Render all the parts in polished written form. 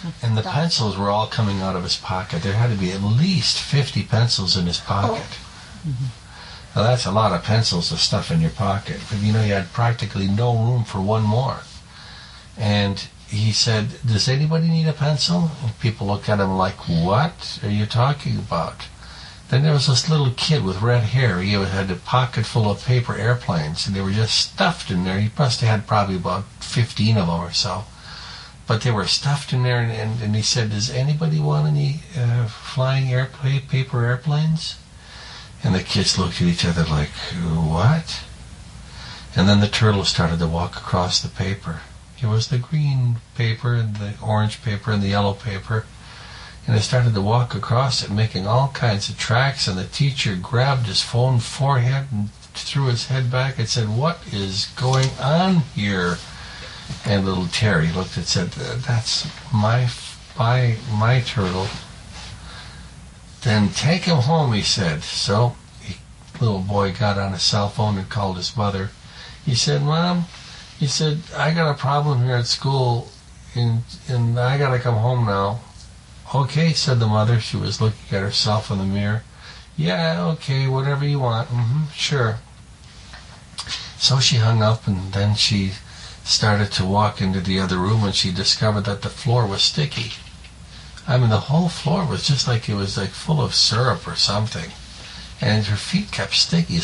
And the pencils were all coming out of his pocket. There had to be at least 50 pencils in his pocket. Oh. Mm-hmm. Now that's a lot of pencils to stuff in your pocket. But you had practically no room for one more. And he said, "Does anybody need a pencil?" And people looked at him like, "What are you talking about?" Then there was this little kid with red hair. He had a pocket full of paper airplanes, and they were just stuffed in there. He must have had probably about 15 of them or so. But they were stuffed in there, and he said, "Does anybody want any flying paper airplanes?" And the kids looked at each other like, "What?" And then the turtle started to walk across the paper. It was the green paper and the orange paper and the yellow paper. And it started to walk across it, making all kinds of tracks, and the teacher grabbed his phone forehead and threw his head back and said, "What is going on here?" And little Terry looked and said, "That's my turtle." "Then take him home," he said. So the little boy got on his cell phone and called his mother. He said, "Mom," he said, "I got a problem here at school, and I got to come home now." "Okay," said the mother. She was looking at herself in the mirror. "Yeah, okay, whatever you want. Sure." So she hung up, and then she started to walk into the other room, and she discovered that the floor was sticky. I mean, the whole floor was just like it was like full of syrup or something. And her feet kept sticky.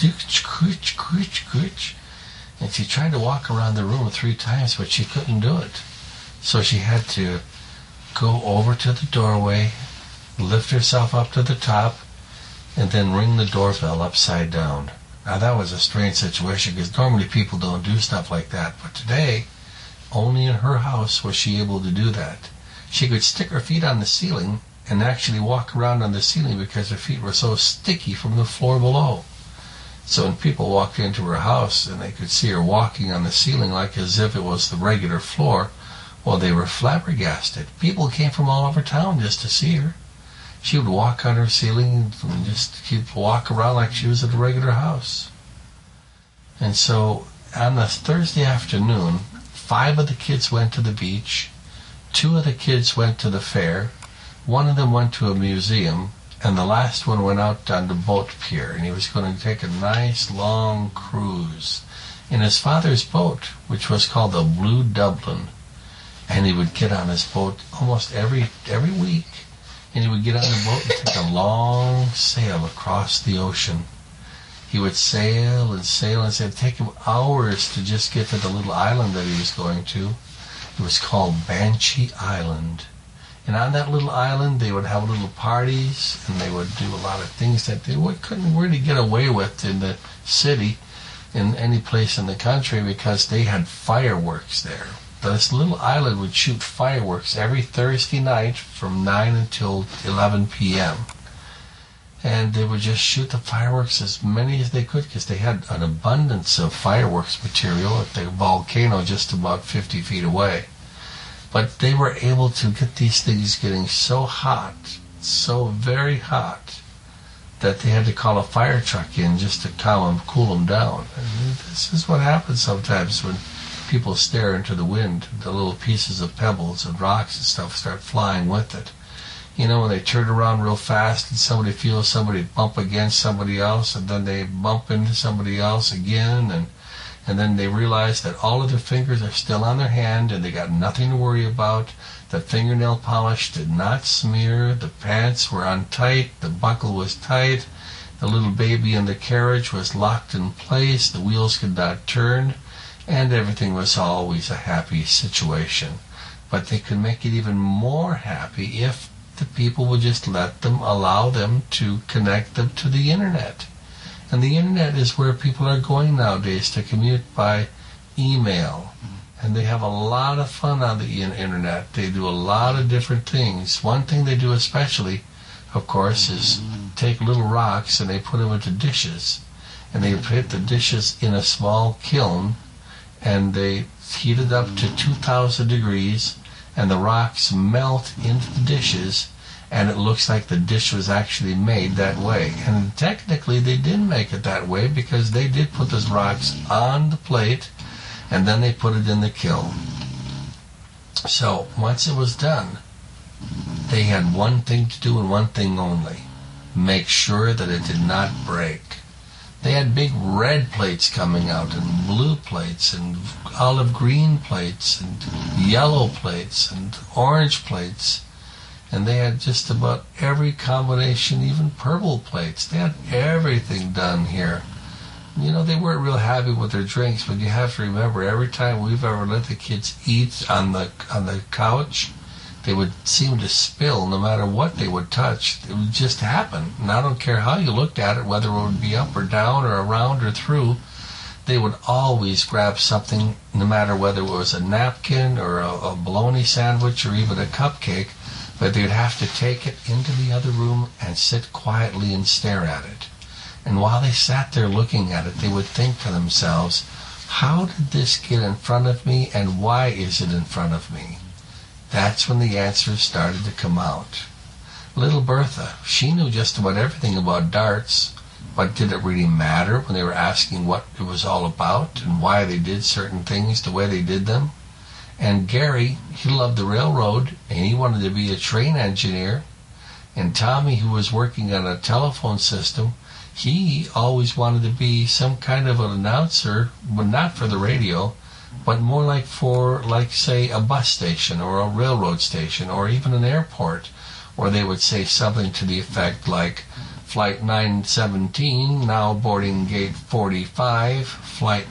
And she tried to walk around the room 3 times, but she couldn't do it. So she had to go over to the doorway, lift herself up to the top, and then ring the doorbell upside down. Now that was a strange situation, because normally people don't do stuff like that. But today, only in her house was she able to do that. She could stick her feet on the ceiling and actually walk around on the ceiling because her feet were so sticky from the floor below. So when people walked into her house and they could see her walking on the ceiling like as if it was the regular floor, well, they were flabbergasted. People came from all over town just to see her. She would walk on her ceiling and just walk around like she was at a regular house. And so on the Thursday afternoon, 5 of the kids went to the beach, 2 of the kids went to the fair, 1 of them went to a museum, and the last one went out on the boat pier, and he was going to take a nice long cruise in his father's boat, which was called the Blue Dublin. And he would get on his boat almost every week, and he would get on the boat and take a long sail across the ocean. He would sail and sail, and it'd take him hours to just get to the little island that he was going to. It was called Banshee Island. And on that little island, they would have little parties, and they would do a lot of things that they couldn't really get away with in the city, in any place in the country, because they had fireworks there. This little island would shoot fireworks every Thursday night from 9 until 11 p.m. And they would just shoot the fireworks as many as they could, because they had an abundance of fireworks material at the volcano just about 50 feet away. But they were able to get these things getting so hot, so very hot, that they had to call a fire truck in just to cool them down. And this is what happens sometimes when people stare into the wind. The little pieces of pebbles and rocks and stuff start flying with it. When they turn around real fast and somebody feels somebody bump against somebody else, and then they bump into somebody else again, and then they realize that all of their fingers are still on their hand and they got nothing to worry about. The fingernail polish did not smear, the pants were on tight, the buckle was tight, the little baby in the carriage was locked in place, the wheels could not turn, and everything was always a happy situation. But they could make it even more happy if the people would just allow them to connect them to the internet. And the internet is where people are going nowadays to commute by email. And they have a lot of fun on the internet. They do a lot of different things. One thing they do especially, of course, is take little rocks and they put them into dishes. And they put the dishes in a small kiln, and they heat it up to 2,000 degrees, and the rocks melt into the dishes, and it looks like the dish was actually made that way. And technically they didn't make it that way, because they did put those rocks on the plate, and then they put it in the kiln. So once it was done, they had one thing to do and one thing only: make sure that it did not break. They had big red plates coming out, and blue plates, and olive green plates, and yellow plates, and orange plates. And they had just about every combination, even purple plates. They had everything done here. You know, they weren't real happy with their drinks, but you have to remember, every time we've ever let the kids eat on the couch, they would seem to spill no matter what they would touch. It would just happen. And I don't care how you looked at it, whether it would be up or down or around or through, they would always grab something, no matter whether it was a napkin or a bologna sandwich or even a cupcake, but they'd have to take it into the other room and sit quietly and stare at it. And while they sat there looking at it, they would think to themselves, how did this get in front of me, and why is it in front of me? That's when the answers started to come out. Little Bertha, she knew just about everything about darts, but did it really matter when they were asking what it was all about and why they did certain things the way they did them? And Gary, he loved the railroad, and he wanted to be a train engineer. And Tommy, who was working on a telephone system, he always wanted to be some kind of an announcer, but not for the radio, but more like for, like, say, a bus station or a railroad station or even an airport, where they would say something to the effect like, Flight 917, now boarding gate 45, Flight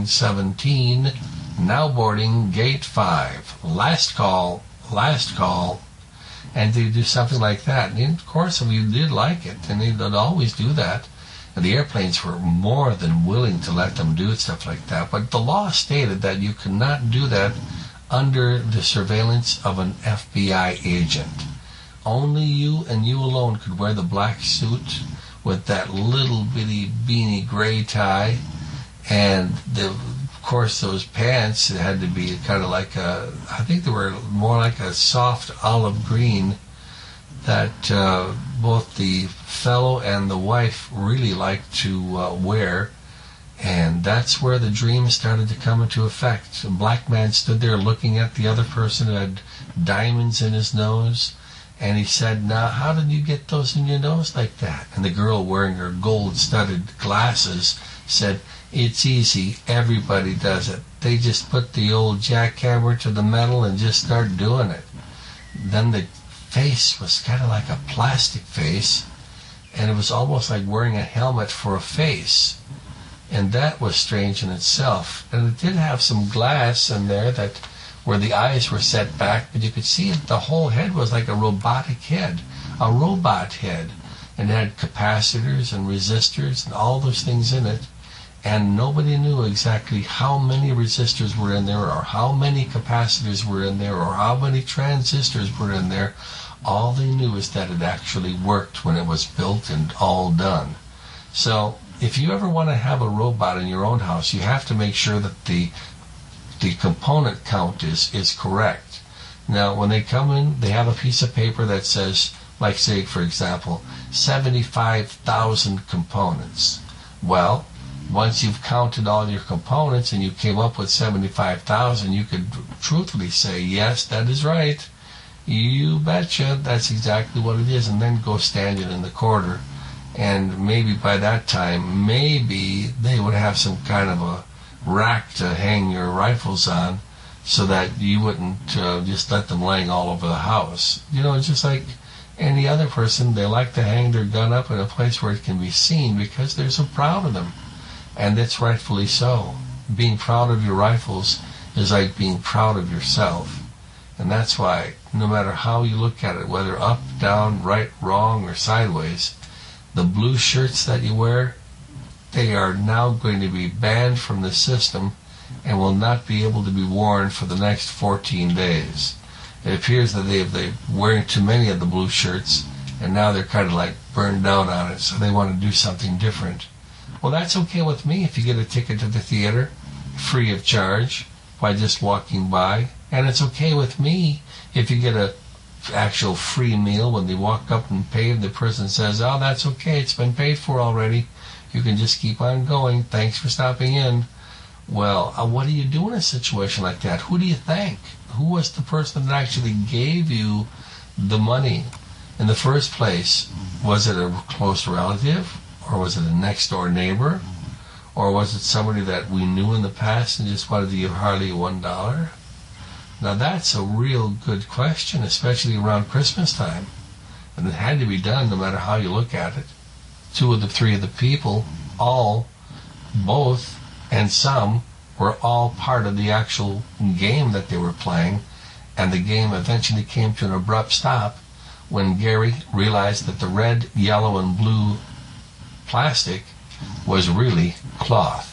917, now boarding gate 5, last call, last call. And they'd do something like that. And of course, if you did like it, and they'd always do that, and the airplanes were more than willing to let them do stuff like that. But the law stated that you could not do that under the surveillance of an FBI agent. Only you and you alone could wear the black suit with that little bitty beanie gray tie, and of course those pants had to be kind of like I think they were more like a soft olive green that both the fellow and the wife really liked to wear. And that's where the dream started to come into effect. A black man stood there looking at the other person who had diamonds in his nose, and he said, now, how did you get those in your nose like that? And the girl, wearing her gold-studded glasses, said, it's easy, everybody does it. They just put the old jackhammer to the metal and just start doing it. Then the face was kind of like a plastic face, and it was almost like wearing a helmet for a face. And that was strange in itself. And it did have some glass in there that where the eyes were set back, but you could see the whole head was like a robotic head, a robot head. And it had capacitors and resistors and all those things in it. And nobody knew exactly how many resistors were in there, or how many capacitors were in there, or how many transistors were in there. All they knew is that it actually worked when it was built and all done. So if you ever want to have a robot in your own house, you have to make sure that the component count is correct. Now, when they come in, they have a piece of paper that says, like, say, for example, 75,000 components. Well, once you've counted all your components and you came up with 75,000, you could truthfully say, yes, that is right. You betcha, that's exactly what it is, and then go stand it in the corner. And maybe by that time, maybe they would have some kind of a rack to hang your rifles on, so that you wouldn't just let them laying all over the house. You know, just like any other person, they like to hang their gun up in a place where it can be seen because they're so proud of them. And it's rightfully so. Being proud of your rifles is like being proud of yourself. And that's why, no matter how you look at it, whether up, down, right, wrong, or sideways, the blue shirts that you wear, they are now going to be banned from the system and will not be able to be worn for the next 14 days. It appears that they're wearing too many of the blue shirts, and now they're kind of like burned out on it, so they want to do something different. Well, that's okay with me if you get a ticket to the theater, free of charge, by just walking by. And it's okay with me if you get a actual free meal when they walk up and pay, and the person says, oh, that's okay, it's been paid for already. You can just keep on going. Thanks for stopping in. Well, what do you do in a situation like that? Who do you thank? who was the person that actually gave you the money in the first place? Was it a close relative, or was it a next door neighbor, or was it somebody that we knew in the past and just wanted to give Harley $1? Now that's a real good question, especially around Christmas time. And it had to be done no matter how you look at it. 2 of the 3 of the people, all, both, and some, were all part of the actual game that they were playing, and the game eventually came to an abrupt stop when Gary realized that the red, yellow, and blue plastic was really cloth.